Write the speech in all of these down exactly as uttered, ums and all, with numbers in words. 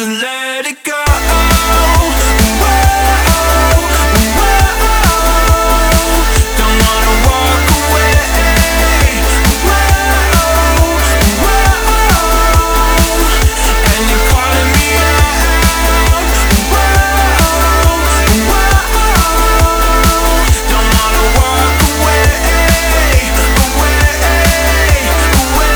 to let it go. Whoa, whoa. Don't wanna walk away. Whoa, whoa. And you're calling me out. Whoa, whoa. Don't wanna walk away, away, away.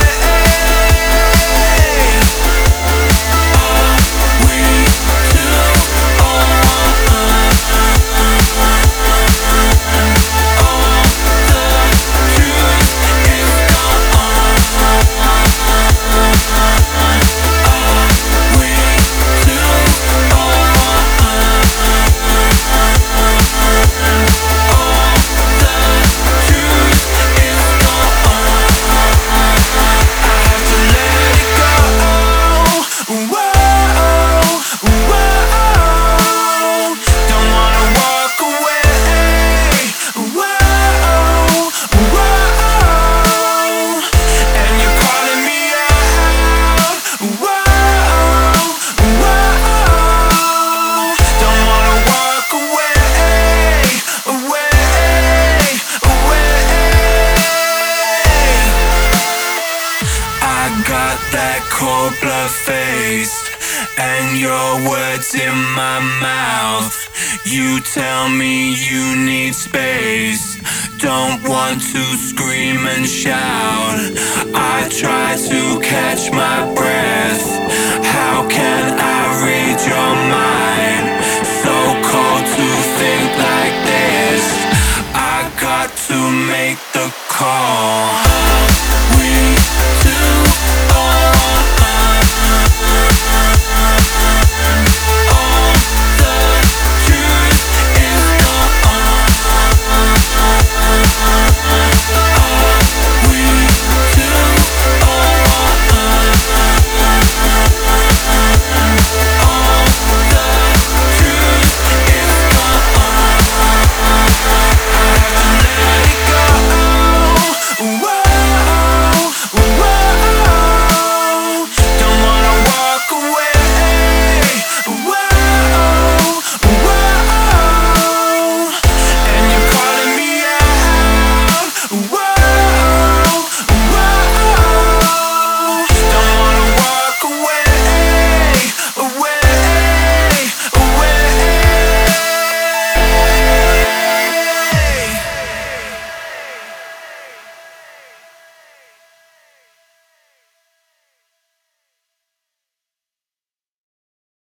Cold blood face and your words in my mouth. You tell me you need space. Don't want to scream and shout. I try to catch my breath. How can I read your mind?